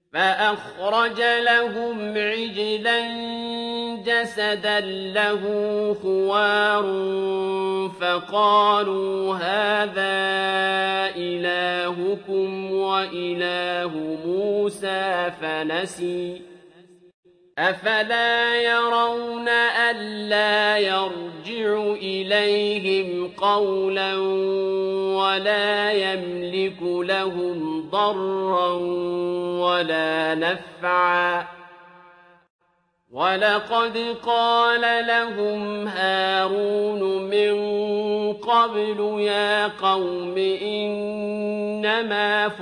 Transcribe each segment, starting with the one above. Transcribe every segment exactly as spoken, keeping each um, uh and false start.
فأخرج لهم عجلا جسدا له خوار فقالوا هذا إلهكم وإله موسى فنسي أفلا يرون ألا يرجع إليهم قولا ولا يملك لهم ضرا ولا نفعا ولقد قال لهم هارون من قبل يا قوم إنما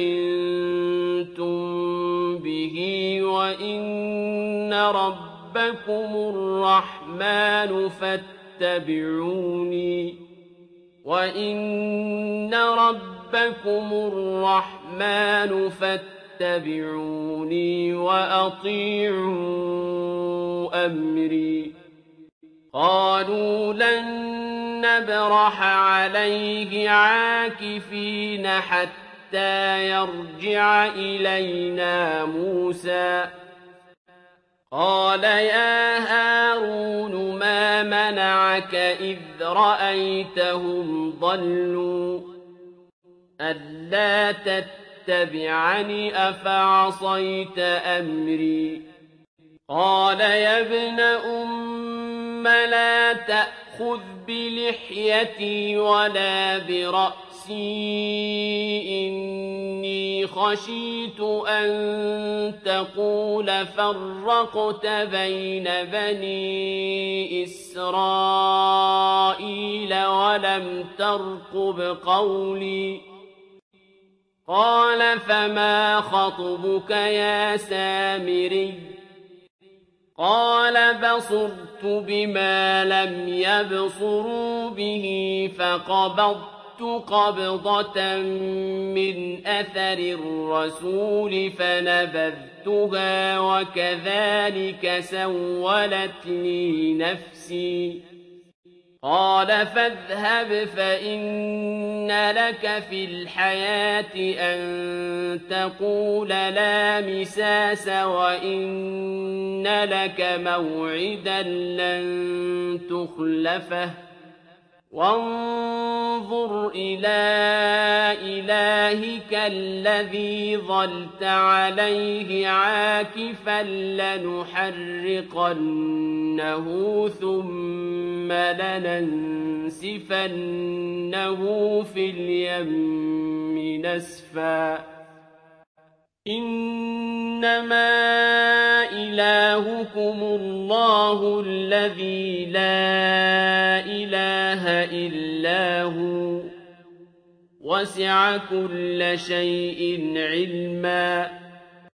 فتنتم به وإن ربكم الرحمن فاتبعوني وإن ربكم الرحمن فاتبعوني وأطيعوا أمري قالوا لن نبرح عليه عاكفين حتى يرجع إلينا موسى قال يا هارون ما منعك إذ رأيتهم ضلوا ألا تتبعني أفعصيت أمري قال يا ابن أم لا تأخذ بلحيتي ولا برأسي إني خشيت أن تقول فرقت بين بني إسرائيل ولم ترقب قولي قال فما خطبك يا سامري قال بصرت بما لم يبصروا به فقبضت قبضة من أثر الرسول فنبذتها وكذلك سولت لي نفسي قال فاذهب فإن لك في الحياة أن تقول لا مساس وإن لك موعدا لن تخلفه وانظر إلى إلهك الذي ظلت عليه عاكفا لنحرقنه ثم لننسفنه في اليم نسفا إنما إلهكم الله الذي لا إله إلا هو وسع كل شيء علما